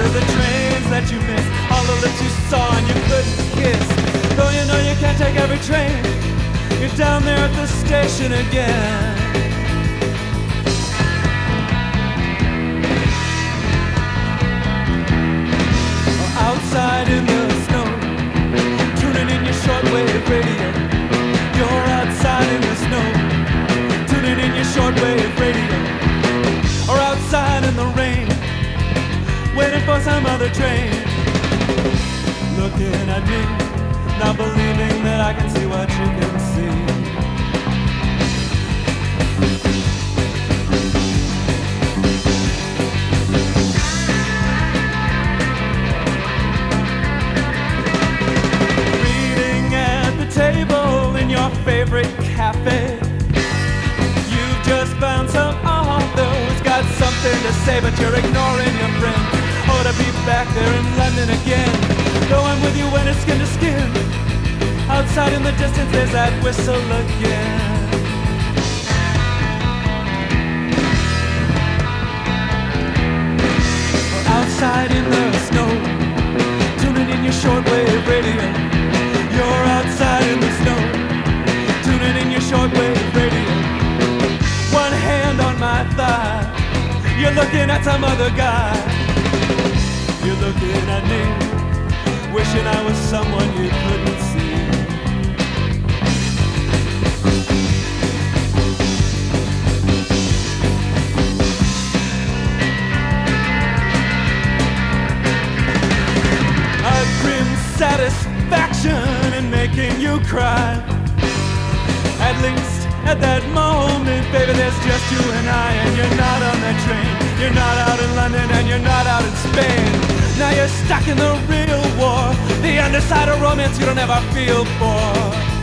of the trains that you missed, all the lips you saw and you couldn't kiss. Though you know you can't take every train, you're down there at the station again. Outside in the snow, tuning in your shortwave radio. You're outside in the snow, tuning in your shortwave radio. Or outside in the rain, waiting for some other train. Looking at me, not believing that I can see what you can see. Table in your favorite cafe. You've just found some author who's got something to say, but you're ignoring your friend. Oh, to be back there in London again. Though I'm with you when it's skin to skin. Outside in the distance there's that whistle again. Outside in the snow, tuning in your shortwave radio. You're outside in the snow, tuning in your shortwave radio. One hand on my thigh, you're looking at some other guy. You're looking at me, wishing I was someone you couldn't see. A grim satisfaction in making you cry. At least at that moment, baby, there's just you and I. And you're not on that train, you're not out in London, and you're not out in Spain. Now you're stuck in the real war, the underside of romance you don't ever feel for.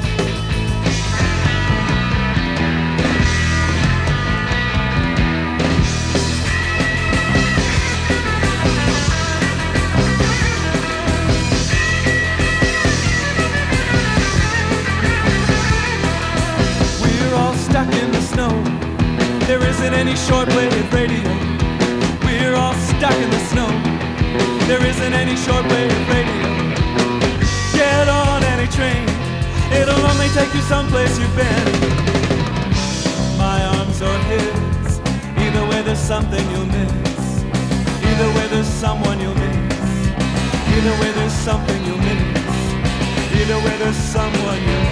There isn't any shortwave radio. We're all stuck in the snow. There isn't any shortwave radio. Get on any train, it'll only take you someplace you've been. My arms or his, either way there's something you'll miss. Either way there's someone you'll miss. Either way there's something you'll miss. Either way there's someone you'll miss.